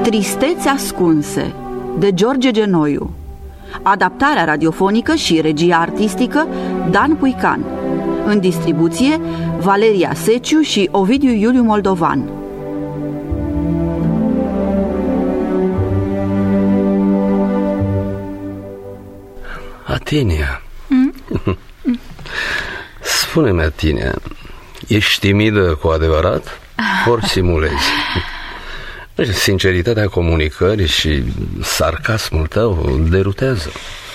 Tristeți ascunse, de George Genoiu. Adaptarea radiofonică și regia artistică Dan Puican. În distribuție Valeria Seciu și Ovidiu Iuliu Moldovan. Atinia, spune-mi, Atinia, ești timidă cu adevărat? Ori simulezi? Sinceritatea comunicării și sarcasmul tău derutează.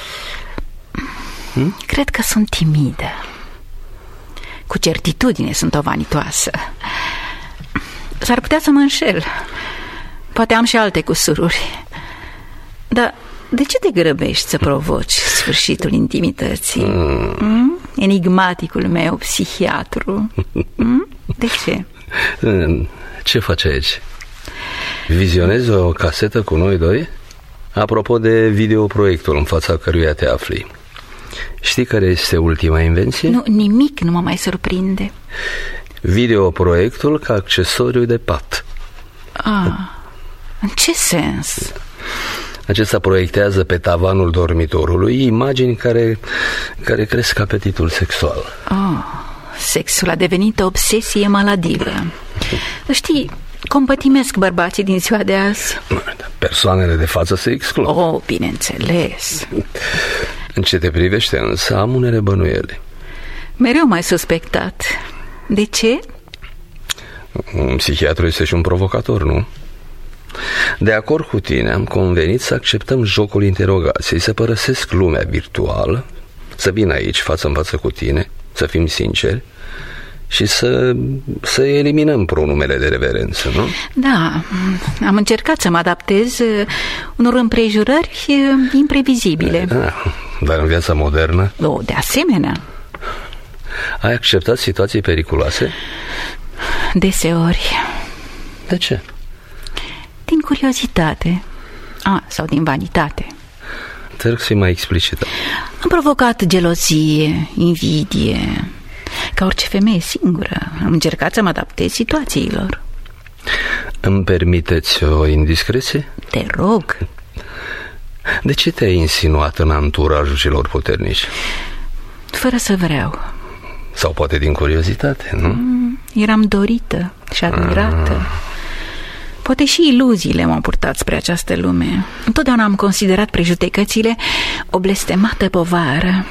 Cred că sunt timidă. Cu certitudine sunt o vanitoasă. S-ar putea să mă înșel. Poate am și alte cusururi. Dar de ce te grăbești să provoci sfârșitul intimității? Enigmaticul meu psihiatru. De ce? Ce faci aici? Vizionezi o casetă cu noi doi? Apropo de videoproiectul în fața căruia te afli, știi care este ultima invenție? Nu, nimic nu mă mai surprinde. Videoproiectul ca accesoriu de pat. În ce sens? Acesta proiectează pe tavanul dormitorului imagini care cresc apetitul sexual. Sexul a devenit o obsesie maladivă. Știi, compătimesc bărbații din ziua de azi. Persoanele de față se exclud. Bineînțeles. În ce te privește însă am unele bănuieli. Mereu m-ai suspectat. De ce? Un psihiatru este și un provocator, nu? De acord cu tine am convenit să acceptăm jocul interogației, să părăsesc lumea virtuală, să vin aici față în față cu tine, să fim sinceri și să eliminăm pronumele de reverență, nu? Da, am încercat să mă adaptez unor împrejurări imprevizibile. Dar în viața modernă? De asemenea. Ai acceptat situații periculoase? Deseori. De ce? Din curiozitate. Sau din vanitate. Te rog să-i mai explicită. Am provocat gelozie, invidie. Ca orice femeie singură, am încercat să mă adaptez situațiilor. Îmi permiteți o indiscreție? Te rog. De ce te-ai insinuat în anturajul celor puternici? Fără să vreau. Sau poate din curiozitate, nu? Eram dorită și admirată. Poate și iluziile m-au purtat spre această lume. Întotdeauna am considerat prejudecățile o blestemată povară.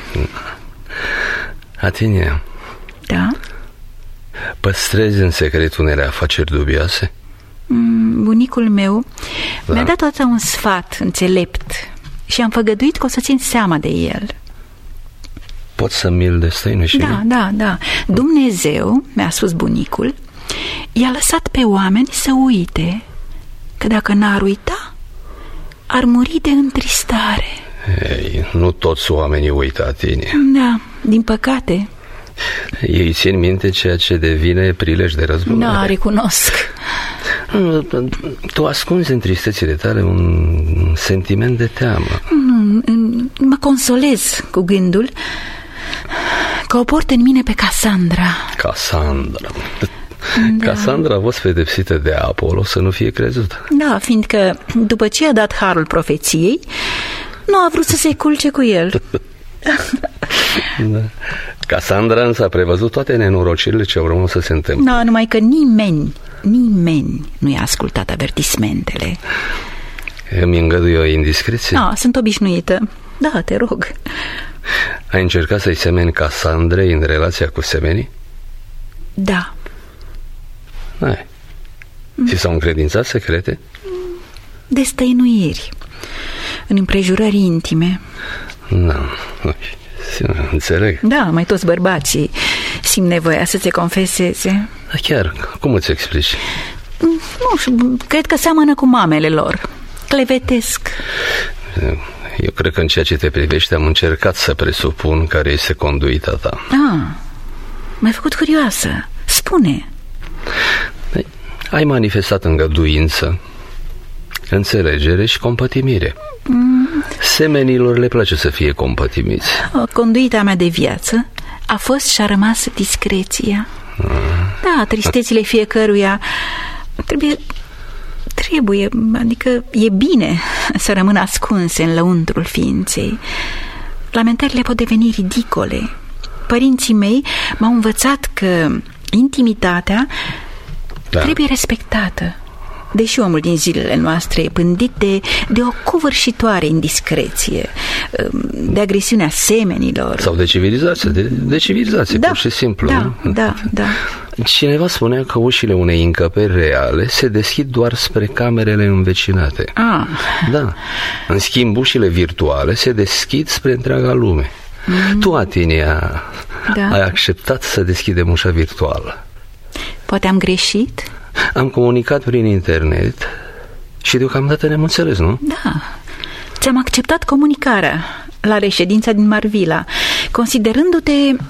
Atinia. Da? Păstrezi în secret unele afaceri dubioase? Bunicul meu mi-a dat odată un sfat înțelept și am făgăduit că o să țin seama de el. Poți să mi-l destăinui și Da. Dumnezeu, mi-a spus bunicul, i-a lăsat pe oameni să uite, că dacă n-ar uita, ar muri de întristare. Ei, nu toți oamenii uită, Atinia. Da, din păcate. Ei țin minte ceea ce devine prilej de răzbunare. Da, recunosc. Tu ascunzi în tristețile tale un sentiment de teamă. Mă consolez cu gândul că o port în mine pe Cassandra. Cassandra. Da. Cassandra a fost pedepsită de Apollo să nu fie crezută. Da, fiindcă după ce a dat harul profeției, nu a vrut să se culce cu el. Da. Cassandra însă a prevăzut toate nenorocirile ce urmau să se întâmple. Da, numai că nimeni nu i-a ascultat avertismentele. Îmi îngădui o indiscreție? Sunt obișnuită. Da, te rog. Ai încercat să-i semeni Cassandrei în relația cu semenii? Da. Ți s-au încredințat secrete? Destăinuiri, în împrejurări intime. Înțeleg. Da, mai toți bărbații simt nevoia să se confeseze. Chiar, cum îți explici? Nu știu, cred că seamănă cu mamele lor. Clevetesc. Eu cred că în ceea ce te privește am încercat să presupun care este conduita ta. M-ai făcut curioasă. Spune. Ai manifestat îngăduință, înțelegere și compătimire. Semenilor le place să fie compătimiți. Conduita mea de viață a fost și a rămas discreția. Da, tristețile fiecăruia trebuie trebuie, adică e bine să rămână ascunse în lăuntrul ființei. Lamentările pot deveni ridicole. Părinții mei m-au învățat că intimitatea trebuie respectată. Deși omul din zilele noastre e pândit de o covârșitoare indiscreție, de agresiunea semenilor. Sau de civilizație, de civilizație, pur și simplu. Da. Cineva spunea că ușile unei încăperi reale se deschid doar spre camerele învecinate. Da. În schimb, ușile virtuale se deschid spre întreaga lume. Tu, Atinia, ai acceptat să deschidem ușa virtuală. Poate am greșit? Am comunicat prin internet și deocamdată ne-am înțeles, nu? Da. Ți-am acceptat comunicarea la reședința din Marvila, considerându-te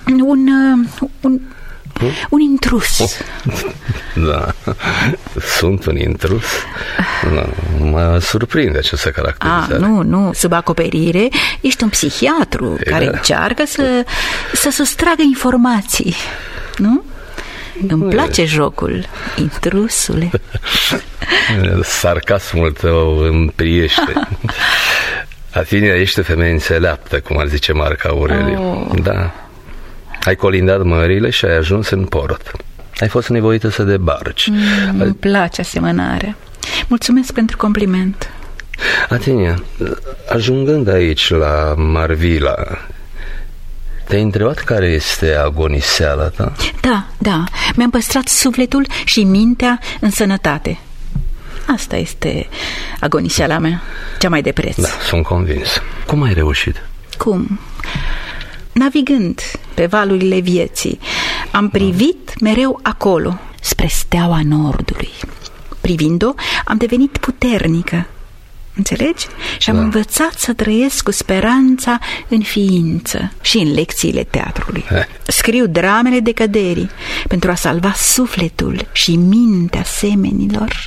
un intrus. Da, sunt un intrus. Mă surprinde această caracterizare. Nu, sub acoperire ești un psihiatru care încearcă să sustragă informații, nu? Îmi place jocul, intrusule. Sarcasmul tău îmi priește. Atinia, ești o femeie înțeleaptă, cum ar zice Marc Aureliu. Da. Ai colindat mările și ai ajuns în port. Ai fost nevoită să debarci. Îmi place asemănarea. Mulțumesc pentru compliment. Atinia, ajungând aici la Marvila, te-ai întrebat care este agoniseala ta? Da. Mi-am păstrat sufletul și mintea în sănătate. Asta este agoniseala mea, cea mai de preț. Da, sunt convins. Cum ai reușit? Cum? Navigând pe valurile vieții, am privit mereu acolo, spre steaua nordului. Privind-o, am devenit puternică. Înțelegi? Și am învățat să trăiesc cu speranța în ființă și în lecțiile teatrului. Scriu dramele decăderii pentru a salva sufletul și mintea semenilor.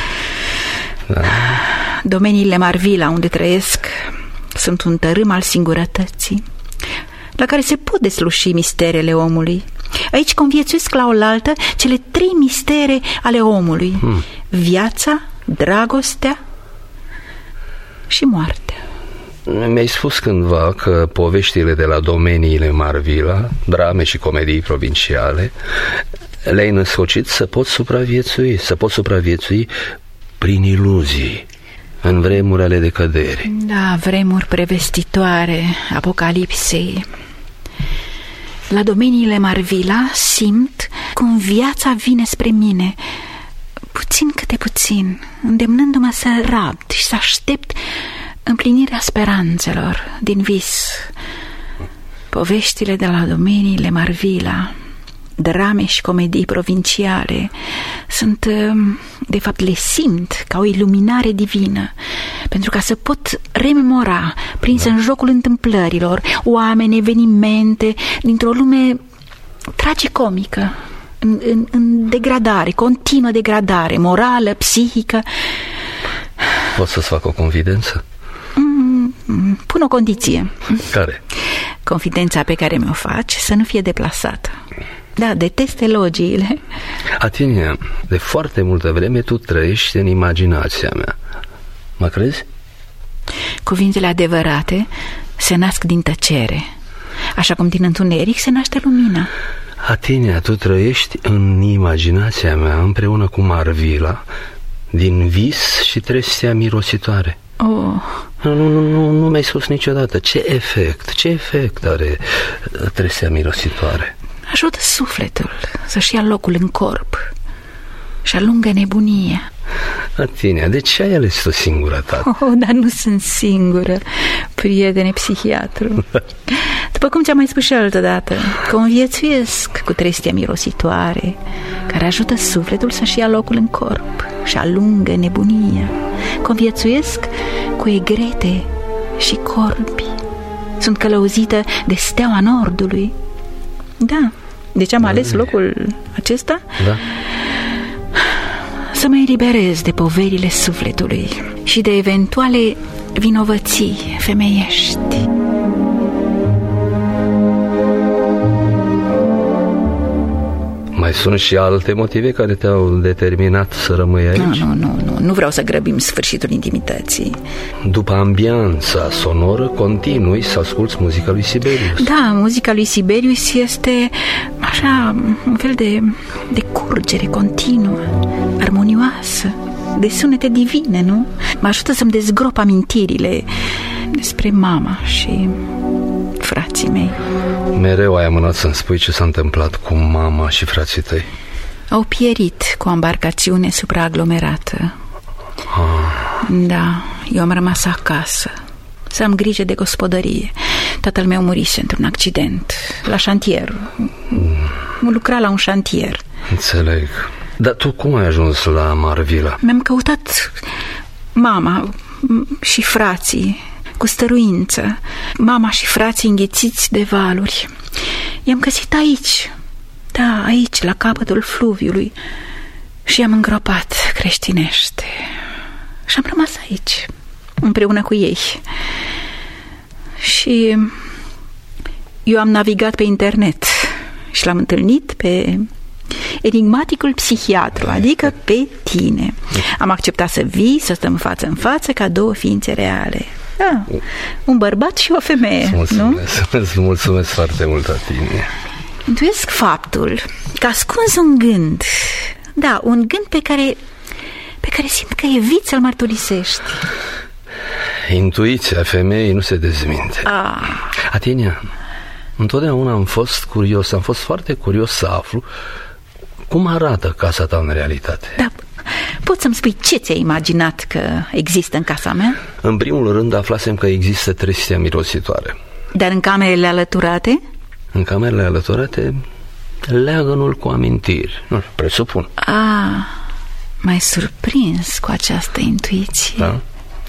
Domeniile Marvila unde trăiesc sunt un tărâm al singurătății, la care se pot desluși misterele omului. Aici conviețuiesc la oaltă cele 3 mistere ale omului: viața, dragostea și moartea. Mi-ai spus cândva că poveștile de la domeniile Marvila, drame și comedii provinciale, le-ai născocit să poți supraviețui prin iluzii în vremuri ale decăderii. Da, vremuri prevestitoare apocalipsei. La domeniile Marvila simt cum viața vine spre mine, puțin câte puțin, îndemnându-mă să rabd și să aștept împlinirea speranțelor din vis. Poveștile de la domeniile Marvila, drame și comedii provinciale, sunt, de fapt le simt ca o iluminare divină, pentru ca să pot rememora, prins în jocul întâmplărilor, oameni, evenimente dintr-o lume tragicomică, în degradare, continuă degradare morală, psihică. Pot să-ți fac o confidență? Pun o condiție. Care? Confidența pe care mi-o faci să nu fie deplasată. Da, detest elogiile. Atinia, de foarte multă vreme tu trăiești în imaginația mea. Mă crezi? Cuvintele adevărate se nasc din tăcere, așa cum din întuneric se naște lumina. Atinia, tu trăiești în imaginația mea împreună cu Marvila, din vis și trestea mirositoare. Nu mi-ai spus niciodată ce efect are trestea mirositoare. Ajută sufletul să-și ia locul în corp și alungă nebunia. Atinia, de ce ai ales tu singurătate? Dar nu sunt singură, prietene psihiatru. După cum ți-am mai spus și altădată, conviețuiesc cu trestia mirositoare, care ajută sufletul să-și ia locul în corp și alungă nebunia. Conviețuiesc cu egrete și corbi. Sunt călăuzită de steaua nordului. Da, deci am ales locul acesta? Da. Să mă eliberez de poverile sufletului și de eventuale vinovății femeiești. Mai sunt și alte motive care te-au determinat să rămâi aici? Nu vreau să grăbim sfârșitul intimității. După ambianța sonoră, continui să asculți muzica lui Sibelius. Da, muzica lui Sibelius este așa un fel de curgere continuă, armonioasă, de sunete divine, nu? Mă ajută să-mi dezgrop amintirile despre mama și frații mei. Mereu ai amânat să-mi spui ce s-a întâmplat cu mama și frații tăi. Au pierit cu o embarcațiune supraaglomerată. Da, eu am rămas acasă să am grijă de gospodărie. Tatăl meu murise într-un accident la șantier. Lucra la un șantier. Înțeleg. Dar tu cum ai ajuns la Marvila? Mi-am căutat mama și frații cu stăruință. Mama și frații înghețiți de valuri. I-am găsit aici. Da, aici, la capătul fluviului. Și i-am îngropat creștinește. Și am rămas aici, împreună cu ei. Și eu am navigat pe internet și l-am întâlnit pe enigmaticul psihiatru, adică pe tine. Am acceptat să vii, să stăm față în față ca două ființe reale. Un bărbat și o femeie, nu? Îți mulțumesc foarte mult, Atinie. Intuiesc faptul că ascunzi un gând. Da, un gând pe care simt că eviți să-l mărturisești. Intuiția femeii nu se dezminte. Atinia, întotdeauna am fost curios, am fost foarte curios să aflu cum arată casa ta în realitate. Da, poți să-mi spui ce ți-ai imaginat că există în casa mea? În primul rând aflasem că există trestia mirositoare. Dar în camerele alăturate? În camerele alăturate, leagănul cu amintiri, nu, presupun. M-ai surprins cu această intuiție. Da?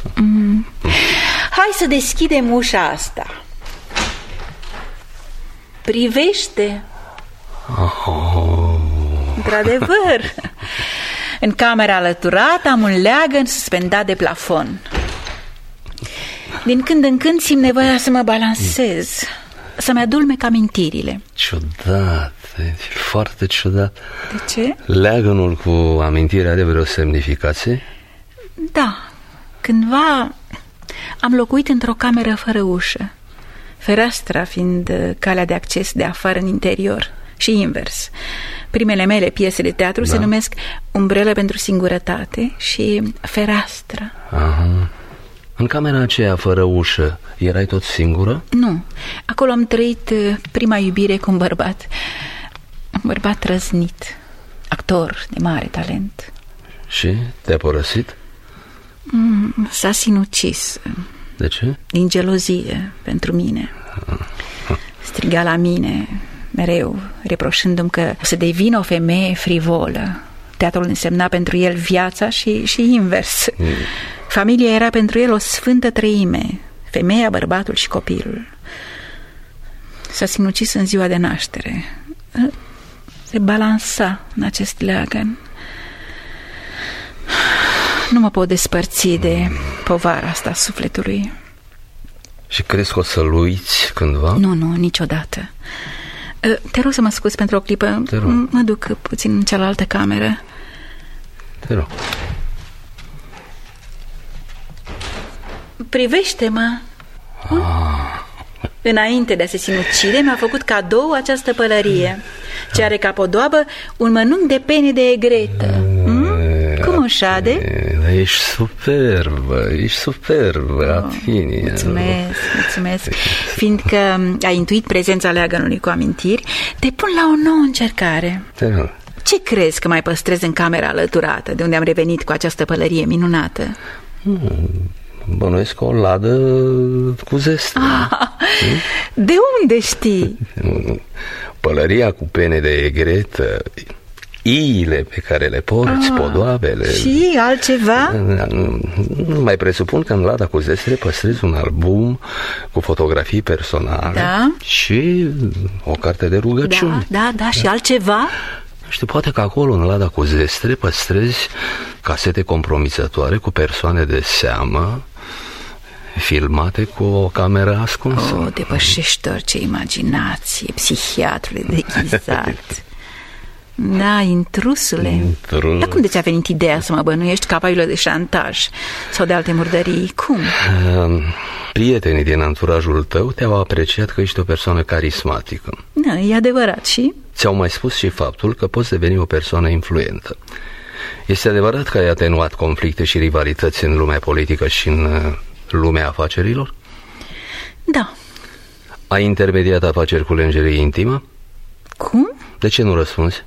Hai să deschidem ușa asta. Privește. Într-adevăr, în camera alăturată am un leagăn suspendat de plafon. Din când în când simt nevoia să mă balansez, să-mi adulmec amintirile. Ciudat, foarte ciudat. De ce? Leagănul cu amintirea are vreo semnificație? Da, cândva am locuit într-o cameră fără ușă, fereastra fiind calea de acces de afară în interior și invers. Primele mele piese de teatru se numesc Umbrelă pentru singurătate și Fereastră. În camera aceea fără ușă erai tot singură? Nu, acolo am trăit prima iubire cu un bărbat răznit, actor de mare talent. Și te-a părăsit? S-a sinucis. De ce? Din gelozie pentru mine. Striga la mine mereu, reproșându-mi că să devină o femeie frivolă. Teatrul însemna pentru el viața și invers. Familia era pentru el o sfântă treime, femeia, bărbatul și copilul. S-a sinucis în ziua de naștere. Se balansa în acest leagăn. Nu mă pot despărți de povara asta sufletului. Și crezi că o să-l uiți cândva? Nu, niciodată. Te rog să mă scuzi pentru o clipă. Mă duc puțin în cealaltă cameră. Te rog. Privește-mă. Înainte de a se sinucide, mi-a făcut cadou această pălărie, ce are ca podoabă un mănunchi de pene de egretă. Cum o șade? Ești superbă, Atinia. Mulțumesc. Fiindcă ai intuit prezența leagănului cu amintiri, te pun la o nouă încercare. Te rog. Ce crezi că mai păstrez în camera alăturată, de unde am revenit cu această pălărie minunată? Bănuiesc o ladă cu zestre. De unde știi? Pălăria cu pene de egretă, iile pe care le porți, podoabele. Și altceva? Nu mai presupun că în lada cu zestre păstrezi un album cu fotografii personale. Da. Și o carte de rugăciuni. Da, și altceva? Știu, poate că acolo, în lada cu zestre, păstrezi casete compromisătoare cu persoane de seamă filmate cu o cameră ascunsă. Depășești orice imaginație, psihiatrule deghizat. Da, intrusule. Dar cum de ți-a venit ideea să mă bănuiești capabilă de șantaj sau de alte murdării? Cum? Prietenii din anturajul tău te-au apreciat că ești o persoană carismatică. Da, e adevărat. Și? Ți-au mai spus și faptul că poți deveni o persoană influentă. Este adevărat că ai atenuat conflicte și rivalități în lumea politică și în lumea afacerilor? Da. Ai intermediat afaceri cu lingerie intimă? Cum? De ce nu răspunzi?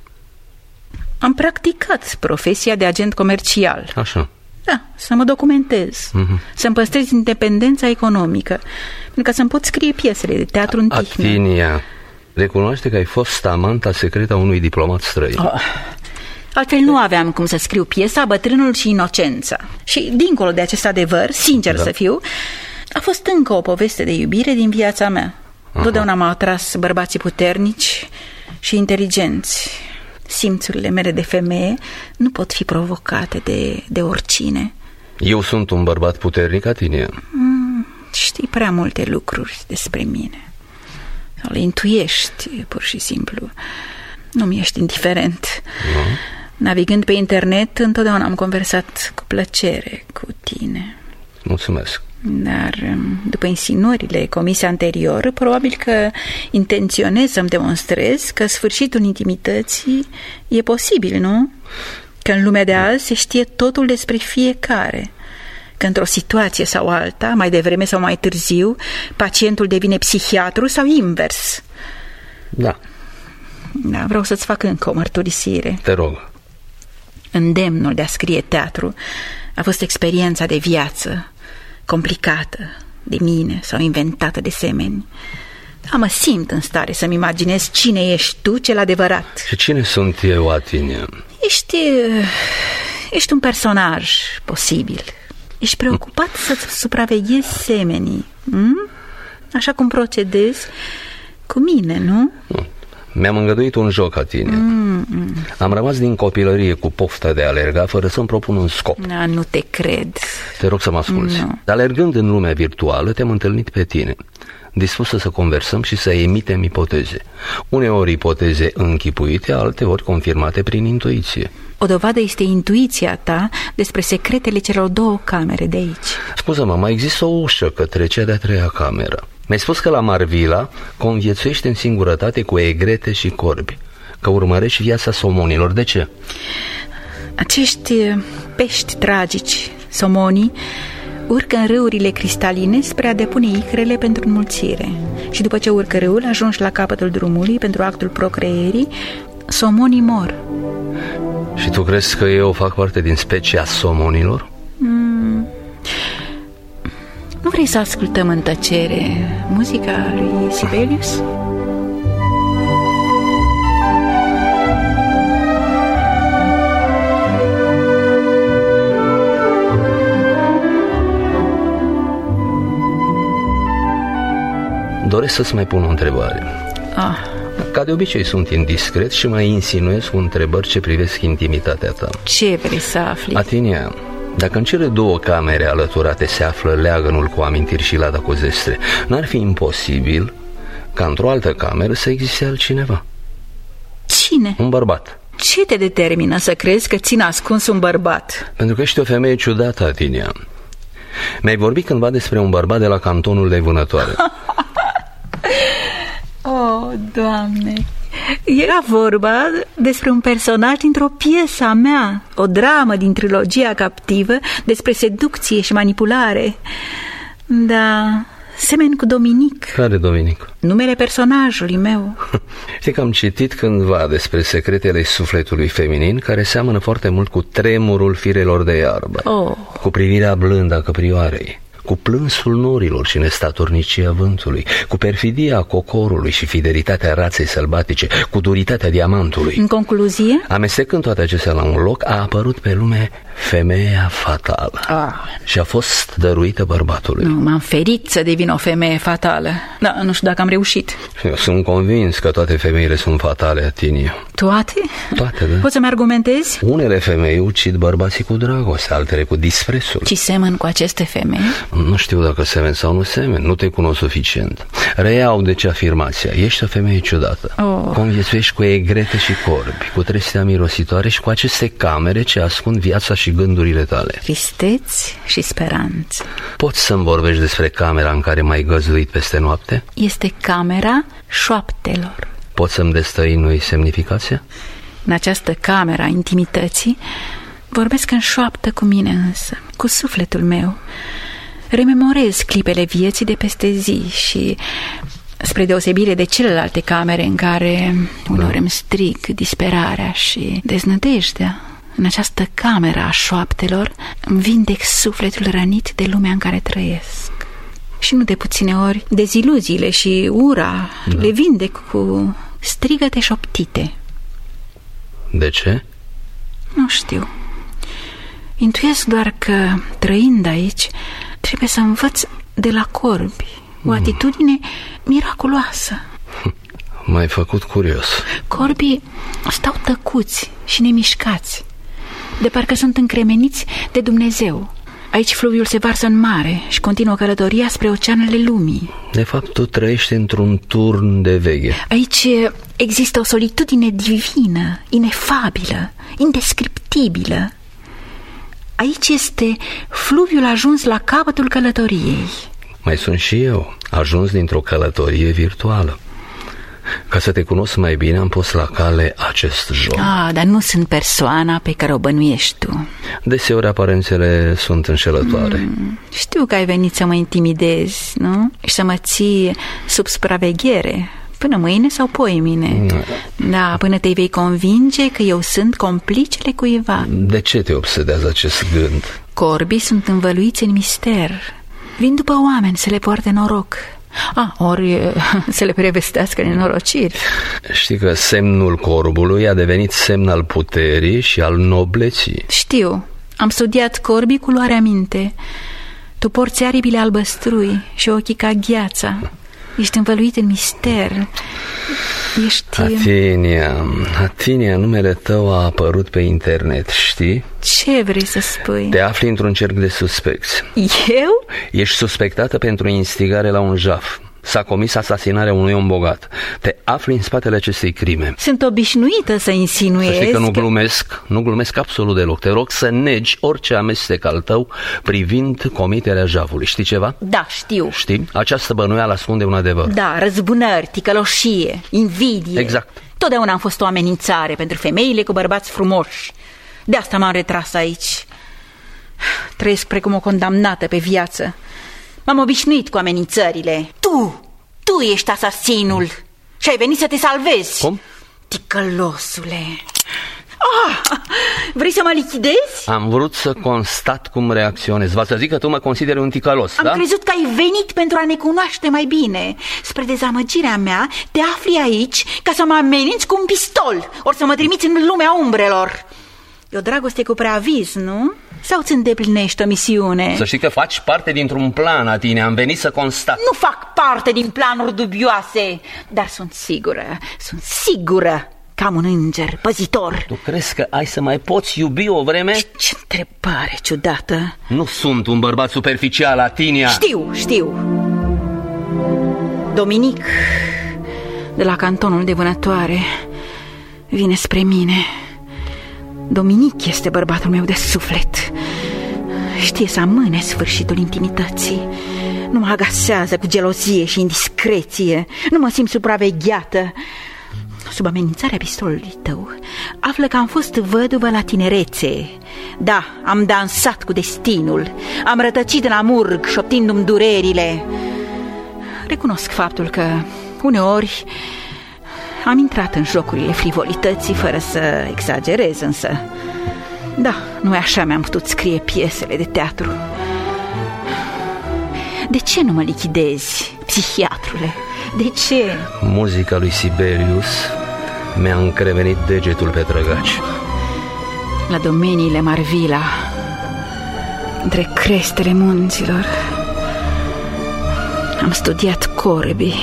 Am practicat profesia de agent comercial. Așa. Da, să mă documentez, să-mi păstrez independența economică, pentru ca să-mi pot scrie piesele de teatru în tihnă. Atinia, recunoaște că ai fost amanta secretă a unui diplomat străin. Altfel nu aveam cum să scriu piesa Bătrânul și Inocența. Și dincolo de acest adevăr, sincer să fiu, a fost încă o poveste de iubire din viața mea. Totdeauna m-au atras bărbații puternici și inteligenți. Simțurile mele de femeie nu pot fi provocate de oricine. Eu sunt un bărbat puternic, Atinia. Știi prea multe lucruri despre mine. Le intuiești, pur și simplu. Nu-mi ești indiferent. Navigând pe internet, întotdeauna am conversat cu plăcere cu tine. Mulțumesc. Dar după insinuările comise anterior, probabil că intenționez să-mi demonstrez că sfârșitul intimității e posibil, nu? Că în lumea de azi se știe totul despre fiecare. Că într-o situație sau alta, mai devreme sau mai târziu, pacientul devine psihiatru sau invers. Da, vreau să-ți fac încă o mărturisire. Te rog. Îndemnul de a scrie teatru a fost experiența de viață complicată de mine sau inventată de semeni. Mă simt în stare să-mi imaginez cine ești tu, cel adevărat. Și cine sunt eu, Atinia? Ești un personaj posibil. Ești preocupat să-ți supraveghezi semenii, așa cum procedezi cu mine, nu? Mi-am îngăduit un joc, Atinia. Am rămas din copilărie cu pofta de a alerga fără să-mi propun un scop. Nu te cred. Te rog să mă asculți. Alergând în lumea virtuală, te-am întâlnit pe tine, dispusă să conversăm și să emitem ipoteze. Uneori ipoteze închipuite, alteori confirmate prin intuiție. O dovadă este intuiția ta despre secretele celor 2 camere de aici. Scuză-mă, mai există o ușă către cea de-a 3-a cameră. Mi-ai spus că la Marvila conviețuiești în singurătate cu egrete și corbi, că urmărești viața somonilor. De ce? Acești pești tragici, somonii, urcă în râurile cristaline spre a depune icrele pentru înmulțire. Și după ce urcă râul, ajungi la capătul drumului pentru actul procreierii, somonii mor. Și tu crezi că eu fac parte din specia somonilor? Nu vrei să ascultăm în tăcere muzica lui Sibelius? Doresc să-ți mai pun o întrebare. Ca de obicei sunt indiscret și mai insinuez cu întrebări ce privesc intimitatea ta. Ce vrei să afli? Atinia, dacă în cele 2 camere alăturate se află leagănul cu amintiri și lada cu zestre, n-ar fi imposibil ca într-o altă cameră să existe altcineva? Cine? Un bărbat. Ce te determină să crezi că ține ascuns un bărbat? Pentru că ești o femeie ciudată, Atinia. Mi-ai vorbit cândva despre un bărbat de la cantonul de Vânătoare. Doamne, era vorba despre un personaj dintr-o piesă a mea, o dramă din trilogia Captivă despre seducție și manipulare. Da, semeni cu Dominic. Care Dominic? Numele personajului meu. Știi că am citit cândva despre secretele sufletului feminin care seamănă foarte mult cu tremurul firelor de iarbă, cu privirea blândă a căprioarei, cu plânsul norilor și nestatornicia vântului, cu perfidia cocorului și fidelitatea raței sălbatice, cu duritatea diamantului. În concluzie? Amestecând toate acestea la un loc, a apărut pe lume femeia fatală. Și a fost dăruită bărbatului. Nu, m-am ferit să devin o femeie fatală. Da, nu știu dacă am reușit. Eu sunt convins că toate femeile sunt fatale, Atinia. Toate? Toate, da. Poți să-mi argumentezi? Unele femei ucid bărbații cu dragoste, altele cu disprețul. Și semăn cu aceste femei? Nu știu dacă semen sau nu semen, nu te cunosc suficient. Reiau deci afirmația, ești o femeie ciudată. Conviețuiești cu egrete și corbi, cu trestea mirositoare și cu aceste camere ce ascund viața și gândurile tale. Tristeți și speranțe. Poți să-mi vorbești despre camera în care m-ai găzduit peste noapte? Este camera șoaptelor. Poți să-mi destăinui semnificația? În această cameră a intimității vorbesc în șoaptă cu mine însă, cu sufletul meu. Rememorez clipele vieții de peste zi și, spre deosebire de celelalte camere în care uneori îmi strig disperarea și deznădejdea, în această cameră a șoaptelor îmi vindec sufletul rănit de lumea în care trăiesc. Și nu de puține ori deziluziile și ura le vindec cu strigăte șoptite. De ce? Nu știu. Intuiesc doar că, trăind aici, trebuie să învăț de la corbi o atitudine miraculoasă. M-ai făcut curios. Corbii stau tăcuți și nemișcați, de parcă sunt încremeniți de Dumnezeu. Aici fluviul se varsă în mare și continuă călătoria spre oceanele lumii. De fapt, tu trăiești într-un turn de veche. Aici există o solitudine divină, inefabilă, indescriptibilă. Aici este fluviul ajuns la capătul călătoriei. Mai sunt și eu, ajuns dintr-o călătorie virtuală. Ca să te cunosc mai bine, am pus la cale acest joc. Dar nu sunt persoana pe care o bănuiești tu. Deseori aparențele sunt înșelătoare. Știu că ai venit să mă intimidezi, nu? Și să mă ții sub supraveghere până mâine sau poimine. Da, până te vei convinge că eu sunt complicele cuiva. De ce te obsedează acest gând? Corbii sunt învăluiți în mister. Vin după oameni să le poarte noroc. Ori să le prevestească nenorociri. Știi că semnul corbului a devenit semn al puterii și al nobleții. Știu, am studiat corbii cu luarea minte. Tu porți aripile albăstrui și ochii ca gheața. Ești învăluit în mister. Ești... Atinia, numele tău a apărut pe internet, știi? Ce vrei să spui? Te afli într-un cerc de suspecți. Eu? Ești suspectată pentru instigare la un jaf. S-a comis asasinarea unui om bogat. Te afli în spatele acestei crime. Sunt obișnuită să insinuez. Să știi că nu glumesc absolut deloc. Te rog să negi orice amestec al tău privind comiterea javului. Știi ceva? Da, știu. Știi? Această bănuială ascunde un adevăr. Da, răzbunări, ticăloșie, invidie. Exact. Totdeauna am fost o amenințare pentru femeile cu bărbați frumoși. De asta m-am retras aici. Trăiesc precum o condamnată pe viață. M-am obișnuit cu amenințările. Tu ești asasinul și ai venit să te salvezi. Cum? Ticălosule. Vrei să mă lichidezi? Am vrut să constat cum reacționezi. Va să zic că tu mă consideri un ticălos, Am crezut că ai venit pentru a ne cunoaște mai bine. Spre dezamăgirea mea, te afli aici ca să mă ameninți cu un pistol, ori să mă trimiți în lumea umbrelor. E o dragoste cu preaviz, nu? Sau îți îndeplinești o misiune? Să știi că faci parte dintr-un plan, Atine. Am venit să constat. Nu fac parte din planuri dubioase, dar sunt sigură că am un înger păzitor. Tu crezi că ai să mai poți iubi o vreme? Ce întrebare ciudată. Nu sunt un bărbat superficial, Atinia. Știu. Dominic, de la cantonul de vânătoare, vine spre mine. Dominic este bărbatul meu de suflet. Știe să amâne sfârșitul intimității. Nu mă agasează cu gelozie și indiscreție. Nu mă simt supravegheată. Sub amenințarea pistolului tău află că am fost văduvă la tinerețe. Da, am dansat cu destinul. Am rătăcit în amurg, șoptindu-mi durerile. Recunosc faptul că uneori am intrat în jocurile frivolității fără să exagerez, însă da, nu așa mi-am putut scrie piesele de teatru. De ce nu mă lichidezi, psihiatrule? De ce? Muzica lui Sibelius mi-a încremenit degetul pe trăgaci. La domeniile Marvila, între crestele munților, am studiat corbii.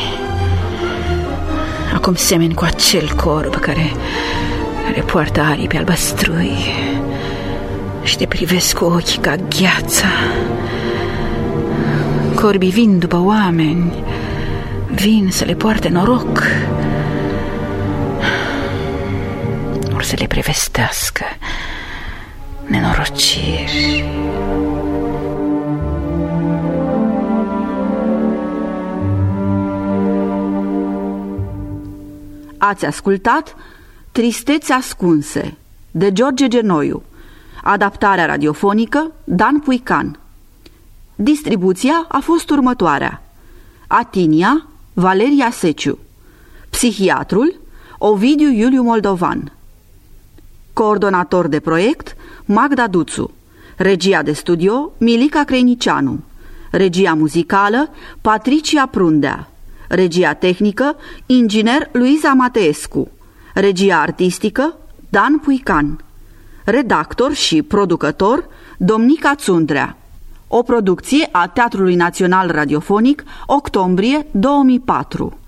Acum semeni cu acel corb care poartă aripi albăstrui și te privesc cu ochii ca gheața. Corbii vin după oameni, vin să le poarte noroc, or să le prevestească nenorociri. Ați ascultat Tristeți ascunse de George Genoiu, adaptarea radiofonică Dan Puican. Distribuția a fost următoarea: Atinia Valeria Seciu, psihiatrul Ovidiu Iuliu Moldovan, coordonator de proiect Magda Duțu, regia de studio Milica Creinicianu, regia muzicală Patricia Prundea, regia tehnică inginer Luiza Mateescu, regia artistică Dan Puican, redactor și producător Domnica Țundrea. O producție a Teatrului Național Radiofonic, octombrie 2004.